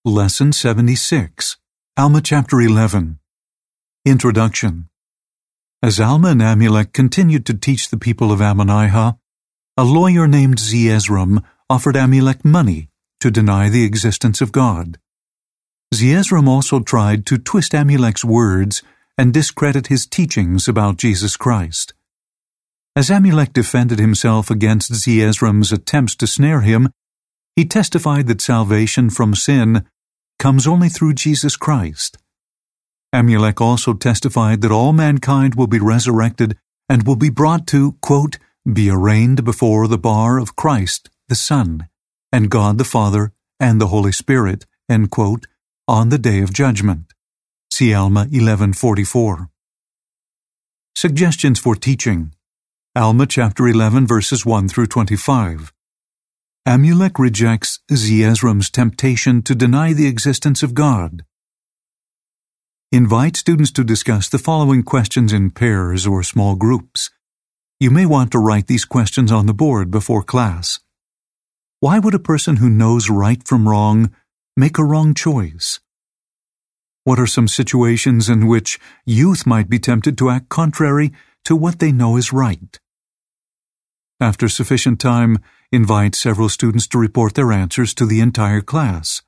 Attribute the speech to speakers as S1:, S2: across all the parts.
S1: Lesson 76, Alma chapter 11. Introduction. As Alma and Amulek continued to teach the people of Ammonihah, a lawyer named Zeezrom offered Amulek money to deny the existence of God. Zeezrom also tried to twist Amulek's words and discredit his teachings about Jesus Christ. As Amulek defended himself against Zeezrom's attempts to snare him, he testified that salvation from sin comes only through Jesus Christ. Amulek also testified that all mankind will be resurrected and will be brought to, quote, be arraigned before the bar of Christ, the Son, and God the Father, and the Holy Spirit, end quote, on the day of judgment. See Alma 11:44. Suggestions for teaching. Alma chapter 11 verses 1 through 25. Amulek rejects Zeezrom's temptation to deny the existence of God. Invite students to discuss the following questions in pairs or small groups. You may want to write these questions on the board before class. Why would a person who knows right from wrong make a wrong choice? What are some situations in which youth might be tempted to act contrary to what they know is right? After sufficient time, invite several students to report their answers to the entire class.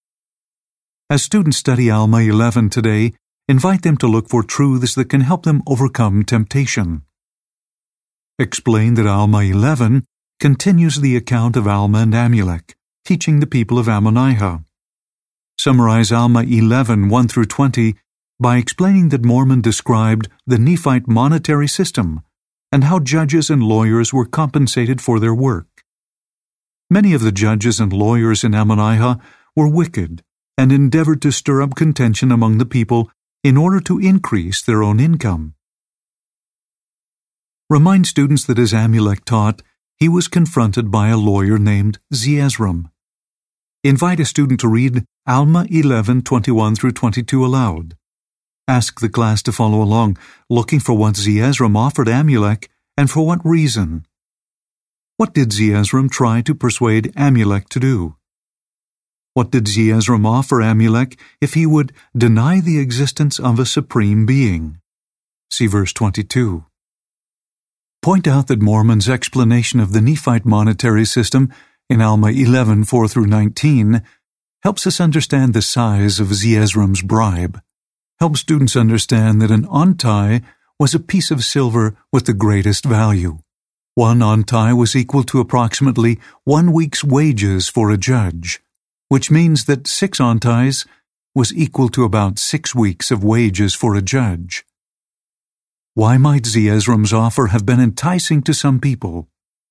S1: As students study Alma 11 today, invite them to look for truths that can help them overcome temptation. Explain that Alma 11 continues the account of Alma and Amulek, teaching the people of Ammonihah. Summarize Alma 11, 1 through 20 by explaining that Mormon described the Nephite monetary system and how judges and lawyers were compensated for their work. Many of the judges and lawyers in Ammonihah were wicked and endeavored to stir up contention among the people in order to increase their own income. Remind students that as Amulek taught, he was confronted by a lawyer named Zeezrom. Invite a student to read Alma 11:21 through 22 aloud. Ask the class to follow along, looking for what Zeezrom offered Amulek and for what reason. What did Zeezrom try to persuade Amulek to do? What did Zeezrom offer Amulek if he would deny the existence of a supreme being? See verse 22. Point out that Mormon's explanation of the Nephite monetary system in Alma 11, 4 through 19 helps us understand the size of Zeezrom's bribe. Help students understand that an ontai was a piece of silver with the greatest value. One ontai was equal to approximately 1 week's wages for a judge, which means that 6 ontais was equal to about 6 weeks of wages for a judge. Why might Zeezrom's offer have been enticing to some people?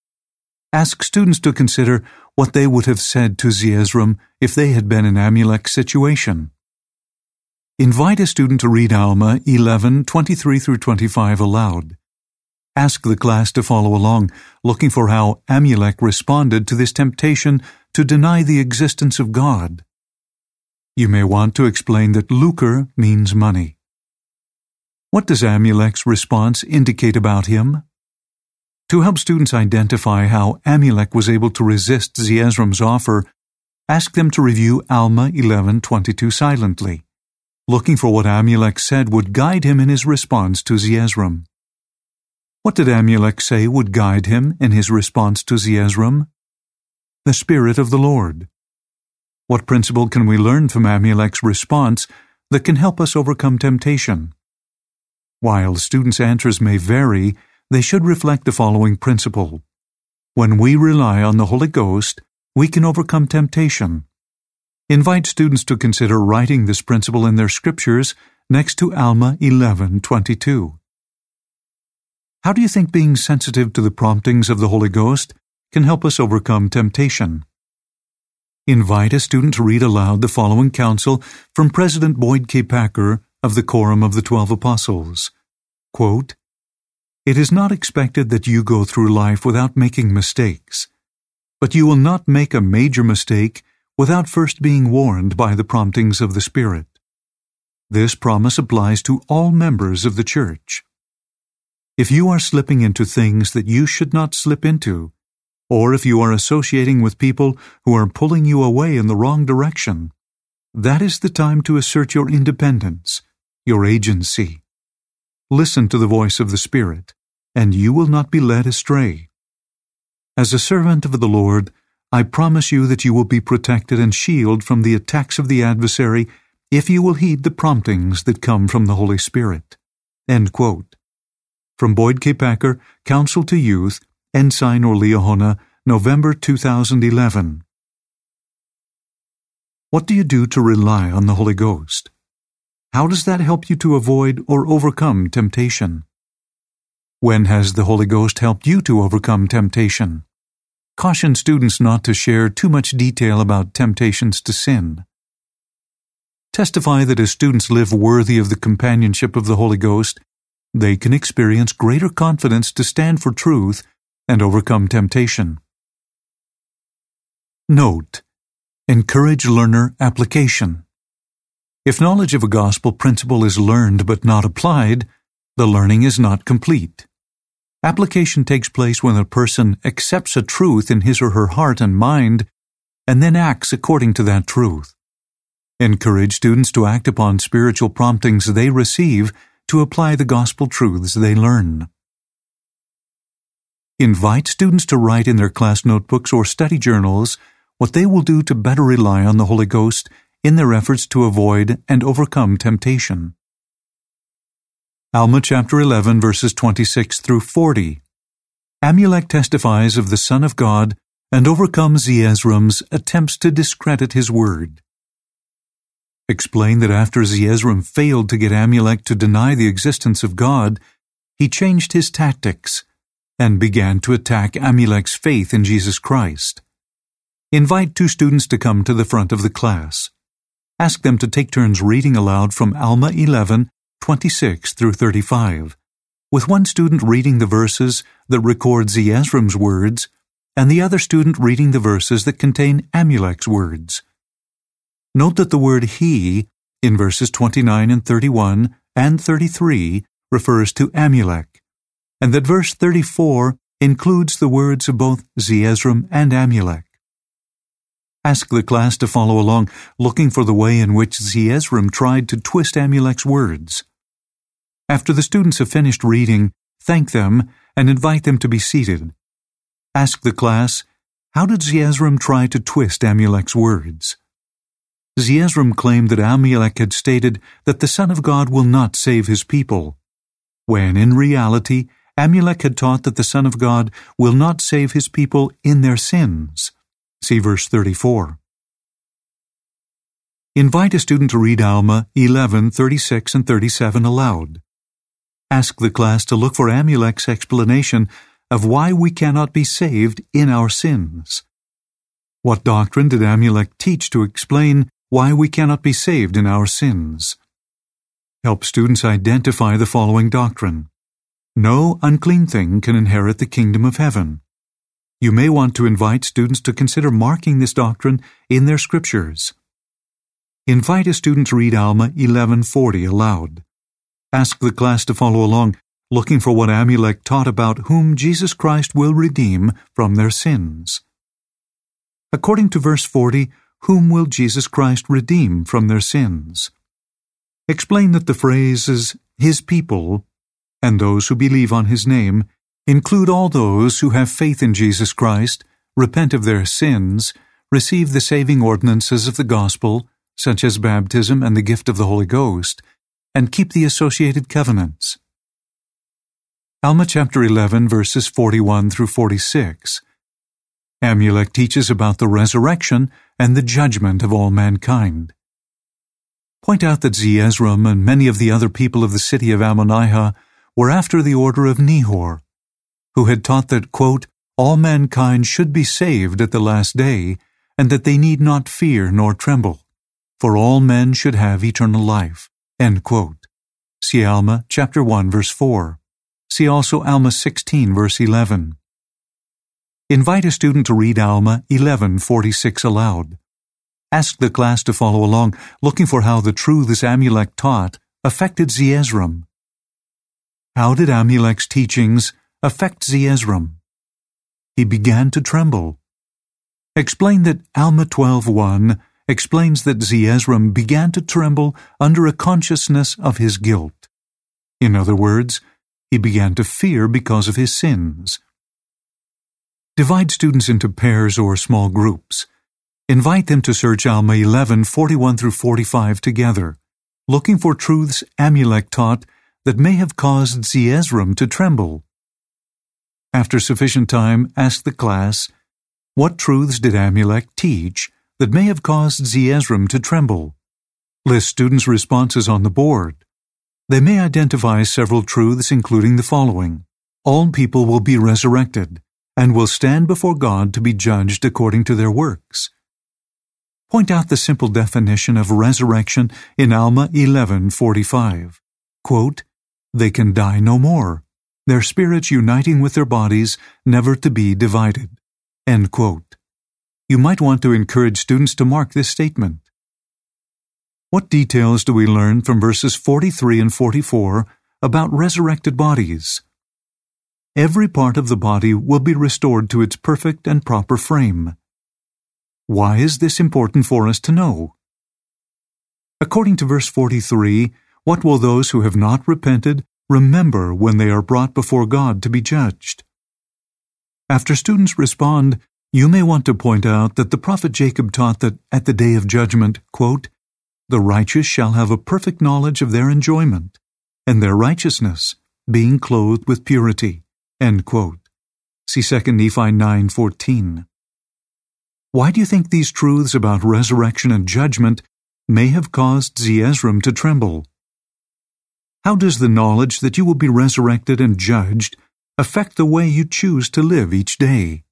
S1: Ask students to consider what they would have said to Zeezrom if they had been in Amulek's situation. Invite a student to read Alma 11:23 through 25 aloud. Ask the class to follow along, looking for how Amulek responded to this temptation to deny the existence of God. You may want to explain that lucre means money. What does Amulek's response indicate about him? To help students identify how Amulek was able to resist Zeezrom's offer, ask them to review Alma 11:22 silently, looking for what Amulek said would guide him in his response to Zeezrom. What did Amulek say would guide him in his response to Zeezrom? The Spirit of the Lord. What principle can we learn from Amulek's response that can help us overcome temptation? While students' answers may vary, they should reflect the following principle. When we rely on the Holy Ghost, we can overcome temptation. Invite students to consider writing this principle in their scriptures next to Alma 11:22. How do you think being sensitive to the promptings of the Holy Ghost can help us overcome temptation? Invite a student to read aloud the following counsel from President Boyd K. Packer of the Quorum of the 12 Apostles. Quote, "It is not expected that you go through life without making mistakes, but you will not make a major mistake without first being warned by the promptings of the Spirit. This promise applies to all members of the church. If you are slipping into things that you should not slip into, or if you are associating with people who are pulling you away in the wrong direction, That is the time to assert your independence, your agency. Listen to the voice of the Spirit, and you will not be led astray. As a servant of the Lord, I promise you that you will be protected and shielded from the attacks of the adversary if you will heed the promptings that come from the Holy Spirit." End quote. From Boyd K. Packer, Counsel to Youth, Ensign or Liahona, November 2011. What do you do to rely on the Holy Ghost? How does that help you to avoid or overcome temptation? When has the Holy Ghost helped you to overcome temptation? Caution students not to share too much detail about temptations to sin. Testify that as students live worthy of the companionship of the Holy Ghost, they can experience greater confidence to stand for truth and overcome temptation. Note: encourage learner application. If knowledge of a gospel principle is learned but not applied, the learning is not complete. Application takes place when a person accepts a truth in his or her heart and mind, and then acts according to that truth. Encourage students to act upon spiritual promptings they receive to apply the gospel truths they learn. Invite students to write in their class notebooks or study journals what they will do to better rely on the Holy Ghost in their efforts to avoid and overcome temptation. Alma chapter 11 verses 26 through 40. Amulek testifies of the Son of God and overcomes Zeezrum's attempts to discredit his word. Explain that after Zeezrum failed to get Amulek to deny the existence of God, he changed his tactics and began to attack Amulek's faith in Jesus Christ. Invite two students to come to the front of the class. Ask them to take turns reading aloud from Alma 11, 26 through 35, with one student reading the verses that record Zeezrum's words, and the other student reading the verses that contain Amulek's words. Note that the word he in verses 29 and 31 and 33 refers to Amulek, and that verse 34 includes the words of both Zeezrum and Amulek. Ask the class to follow along, looking for the way in which Zeezrum tried to twist Amulek's words. After the students have finished reading, thank them and invite them to be seated. Ask the class, how did Zeezrum try to twist Amulek's words? Zeezrum claimed that Amulek had stated that the Son of God will not save his people, when in reality Amulek had taught that the Son of God will not save his people in their sins. See verse 34. Invite a student to read Alma 11, 36 and 37 aloud. Ask the class to look for Amulek's explanation of why we cannot be saved in our sins. What doctrine did Amulek teach to explain why we cannot be saved in our sins? Help students identify the following doctrine. No unclean thing can inherit the kingdom of heaven. You may want to invite students to consider marking this doctrine in their scriptures. Invite a student to read Alma 11:40 aloud. Ask the class to follow along, looking for what Amulek taught about whom Jesus Christ will redeem from their sins. According to verse 40, whom will Jesus Christ redeem from their sins? Explain that the phrases, his people, and those who believe on his name, include all those who have faith in Jesus Christ, repent of their sins, receive the saving ordinances of the gospel, such as baptism and the gift of the Holy Ghost, and keep the associated covenants. Alma chapter 11 verses 41 through 46. Amulek teaches about the resurrection and the judgment of all mankind. Point out that Zeezrum and many of the other people of the city of Ammonihah were after the order of Nehor, who had taught that, quote, all mankind should be saved at the last day, and that they need not fear nor tremble, for all men should have eternal life, end quote. See Alma chapter 1 verse 4. See also Alma 16 verse 11. Invite a student to read Alma 11:46 aloud. Ask the class to follow along, looking for how the truths Amulek taught affected Zeezrum. How did Amulek's teachings affect Zeezrum? He began to tremble. Explain that Alma 12:1 explains that Zeezrom began to tremble under a consciousness of his guilt. In other words, he began to fear because of his sins. Divide students into pairs or small groups. Invite them to search Alma 11:41 through 45 together, looking for truths Amulek taught that may have caused Zeezrom to tremble. After sufficient time, ask the class, what truths did Amulek teach that may have caused Zeezrom to tremble? List students' responses on the board. They may identify several truths including the following: all people will be resurrected and will stand before God to be judged according to their works. Point out the simple definition of resurrection in Alma 11:45. Quote, they can die no more, their spirits uniting with their bodies, never to be divided. End quote. You might want to encourage students to mark this statement. What details do we learn from verses 43 and 44 about resurrected bodies? Every part of the body will be restored to its perfect and proper frame. Why is this important for us to know? According to verse 43, what will those who have not repented remember when they are brought before God to be judged? After students respond, you may want to point out that the prophet Jacob taught that at the day of judgment, quote, the righteous shall have a perfect knowledge of their enjoyment, and their righteousness, being clothed with purity. End quote. See 2 Nephi 9:14. Why do you think these truths about resurrection and judgment may have caused Zeezrom to tremble? How does the knowledge that you will be resurrected and judged affect the way you choose to live each day?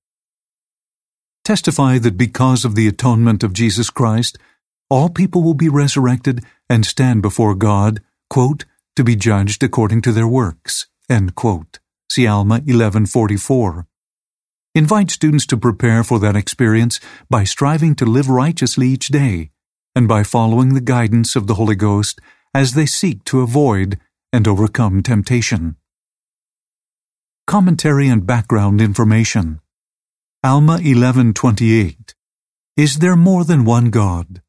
S1: Testify that because of the atonement of Jesus Christ, all people will be resurrected and stand before God, quote, to be judged according to their works, end quote. See Alma 11:44. Invite students to prepare for that experience by striving to live righteously each day and by following the guidance of the Holy Ghost as they seek to avoid and overcome temptation. Commentary and background information. Alma 11:28. Is there more than one God?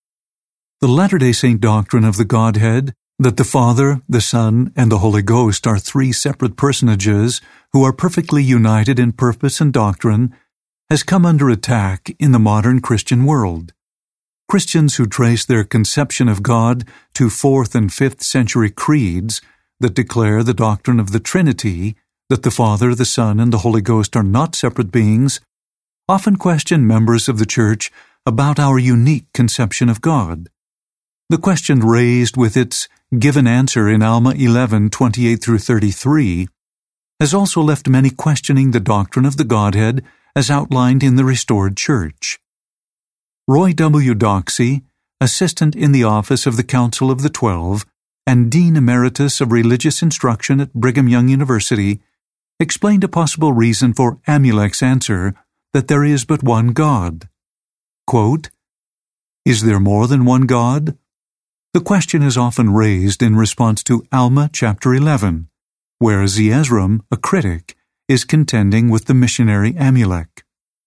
S1: The Latter-day Saint doctrine of the Godhead, that the Father, the Son, and the Holy Ghost are three separate personages who are perfectly united in purpose and doctrine, has come under attack in the modern Christian world. Christians who trace their conception of God to 4th and 5th century creeds that declare the doctrine of the Trinity, that the Father, the Son, and the Holy Ghost are not separate beings, often question members of the Church about our unique conception of God. The question raised with its given answer in Alma 11:28 through 33 has also left many questioning the doctrine of the Godhead as outlined in the restored Church. Roy W. Doxey, assistant in the office of the Council of the 12 and Dean Emeritus of Religious Instruction at Brigham Young University, explained a possible reason for Amulek's answer that there is but one God. Quote, is there more than one God? The question is often raised in response to Alma chapter 11, where Zeezrom, a critic, is contending with the missionary Amulek.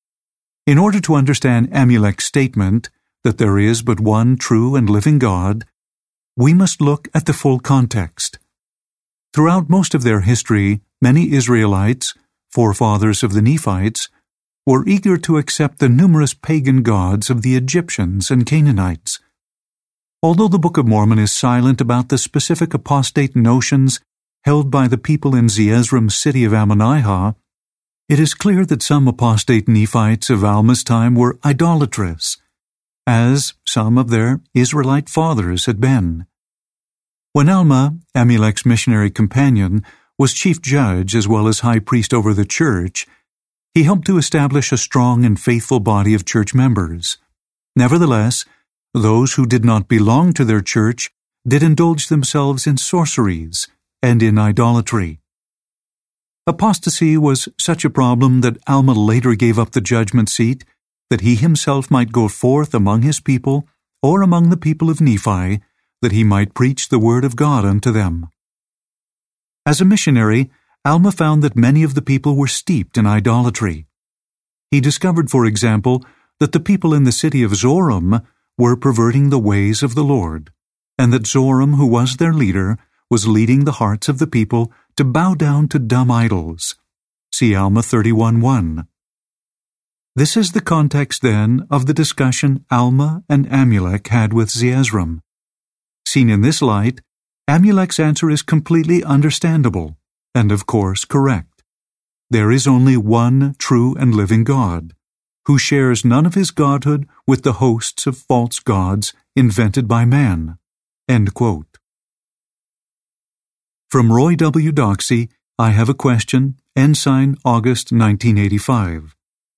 S1: In order to understand Amulek's statement that there is but one true and living God, we must look at the full context. Throughout most of their history, many Israelites, forefathers of the Nephites, were eager to accept the numerous pagan gods of the Egyptians and Canaanites. Although the Book of Mormon is silent about the specific apostate notions held by the people in Zeezrom's city of Ammonihah, it is clear that some apostate Nephites of Alma's time were idolatrous, as some of their Israelite fathers had been. When Alma, Amulek's missionary companion, was chief judge as well as high priest over the church, he helped to establish a strong and faithful body of church members. Nevertheless, those who did not belong to their church did indulge themselves in sorceries and in idolatry. Apostasy was such a problem that Alma later gave up the judgment seat that he himself might go forth among his people or among the people of Nephi, that he might preach the word of God unto them. As a missionary, Alma found that many of the people were steeped in idolatry. He discovered, for example, that the people in the city of Zoram were perverting the ways of the Lord, and that Zoram, who was their leader, was leading the hearts of the people to bow down to dumb idols. See Alma 31:1. This is the context, then, of the discussion Alma and Amulek had with Zeezrom. Seen in this light, Amulek's answer is completely understandable, and of course correct. There is only one true and living God, who shares none of his godhood with the hosts of false gods invented by man. End quote. From Roy W. Doxey, I have a question, Ensign, August 1985.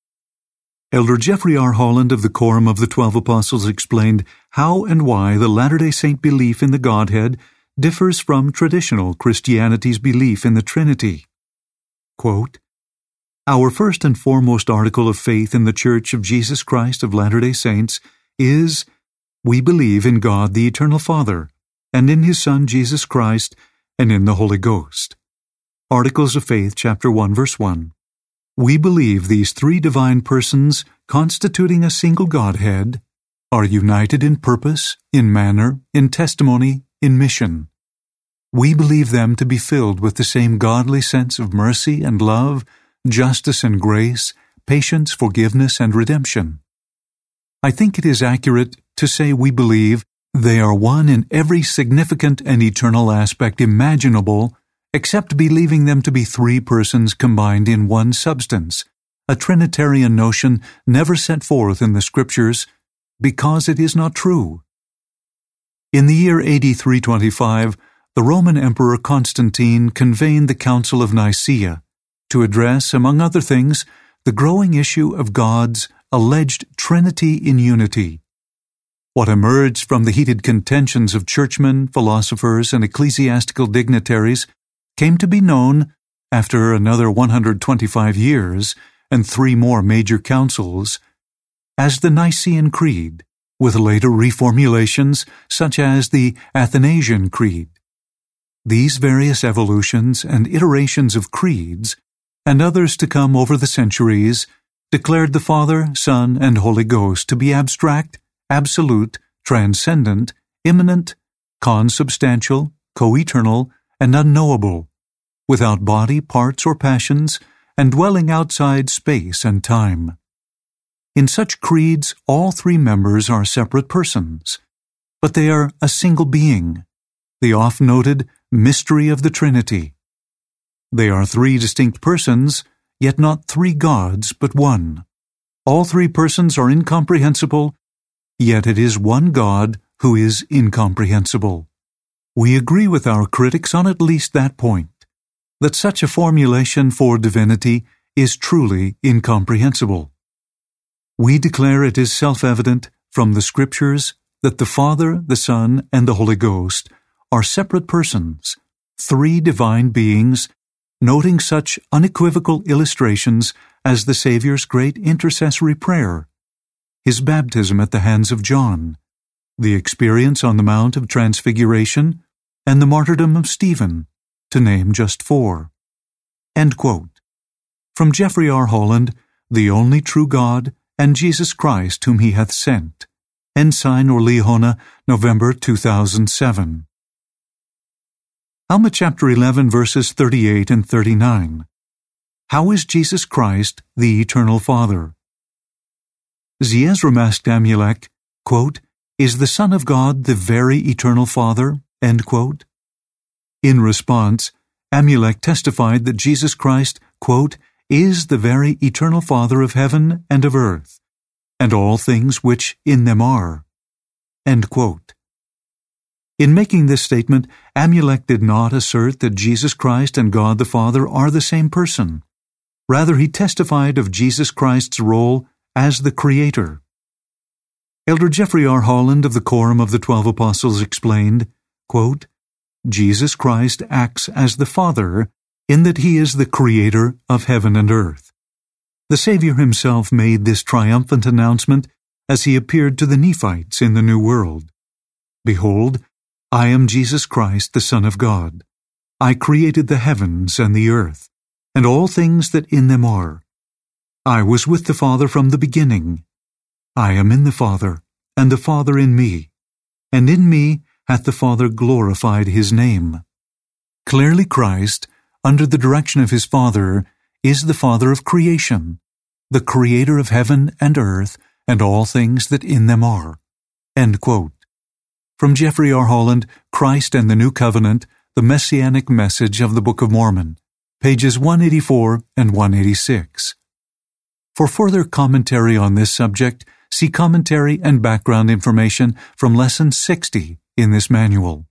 S1: Elder Jeffrey R. Holland of the Quorum of the 12 Apostles explained how and why the Latter-day Saint belief in the Godhead differs from traditional Christianity's belief in the Trinity. Quote, "Our first and foremost article of faith in the Church of Jesus Christ of Latter-day Saints is, we believe in God the Eternal Father, and in His Son Jesus Christ, and in the Holy Ghost." Articles of Faith, chapter 1, verse 1. We believe these three divine persons, constituting a single Godhead, are united in purpose, in manner, in testimony, in mission. We believe them to be filled with the same godly sense of mercy and love, justice and grace, patience, forgiveness, and redemption. I think it is accurate to say we believe they are one in every significant and eternal aspect imaginable, except believing them to be three persons combined in one substance, a Trinitarian notion never set forth in the Scriptures, because it is not true. In the year AD 325, the Roman Emperor Constantine convened the Council of Nicaea to address, among other things, the growing issue of God's alleged Trinity in unity. What emerged from the heated contentions of churchmen, philosophers, and ecclesiastical dignitaries came to be known, after another 125 years and 3 more major councils, as the Nicene Creed, with later reformulations such as the Athanasian Creed. These various evolutions and iterations of creeds, and others to come over the centuries, declared the Father, Son, and Holy Ghost to be abstract, absolute, transcendent, immanent, consubstantial, co-eternal, and unknowable, without body, parts, or passions, and dwelling outside space and time. In such creeds, all 3 members are separate persons, but they are a single being, the oft-noted mystery of the Trinity. They are 3 distinct persons, yet not 3 gods, but one. All 3 persons are incomprehensible, yet it is one God who is incomprehensible. We agree with our critics on at least that point, that such a formulation for divinity is truly incomprehensible. We declare it is self-evident from the Scriptures that the Father, the Son, and the Holy Ghost are separate persons, 3 divine beings, noting such unequivocal illustrations as the Savior's great intercessory prayer, His baptism at the hands of John, the experience on the Mount of Transfiguration, and the martyrdom of Stephen, to name just 4. End quote. From Jeffrey R. Holland, The Only True God, and Jesus Christ whom He hath sent. Ensign Orleahona, November 2007. Alma chapter 11, verses 38 and 39. How is Jesus Christ the Eternal Father? Zeezrom asked Amulek, quote, "Is the Son of God the very Eternal Father?" End quote. In response, Amulek testified that Jesus Christ, quote, "is the very Eternal Father of heaven and of earth, and all things which in them are." End quote. In making this statement, Amulek did not assert that Jesus Christ and God the Father are the same person. Rather, he testified of Jesus Christ's role as the Creator. Elder Jeffrey R. Holland of the Quorum of the 12 Apostles explained, quote, "Jesus Christ acts as the Father in that He is the Creator of heaven and earth. The Savior Himself made this triumphant announcement as He appeared to the Nephites in the New World. Behold, I am Jesus Christ, the Son of God. I created the heavens and the earth, and all things that in them are. I was with the Father from the beginning. I am in the Father, and the Father in me, and in me hath the Father glorified his name. Clearly Christ, under the direction of his Father, is the Father of creation, the Creator of heaven and earth, and all things that in them are." End quote. From Jeffrey R. Holland, Christ and the New Covenant, the Messianic Message of the Book of Mormon, pages 184 and 186. For further commentary on this subject, see commentary and background information from Lesson 60 in this manual.